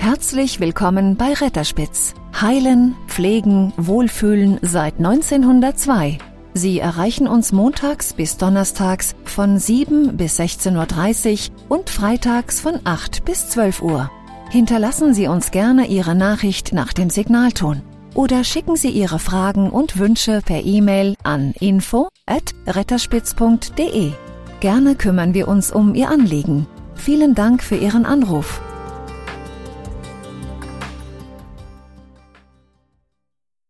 Herzlich willkommen bei Retterspitz. Heilen, pflegen, wohlfühlen seit 1902. Sie erreichen uns montags bis donnerstags von 7 bis 16:30 Uhr und freitags von 8 bis 12 Uhr. Hinterlassen Sie uns gerne Ihre Nachricht nach dem Signalton oder schicken Sie Ihre Fragen und Wünsche per E-Mail an info@retterspitz.de. Gerne kümmern wir uns um Ihr Anliegen. Vielen Dank für Ihren Anruf.